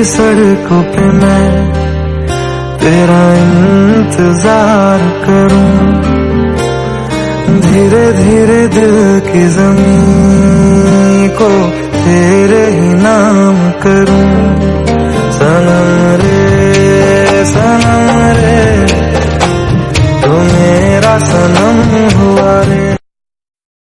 सड़कों पे मैं तेरा इंतजार करूं, धीरे धीरे दिल की ज़मीं को तेरे ही नाम करूं।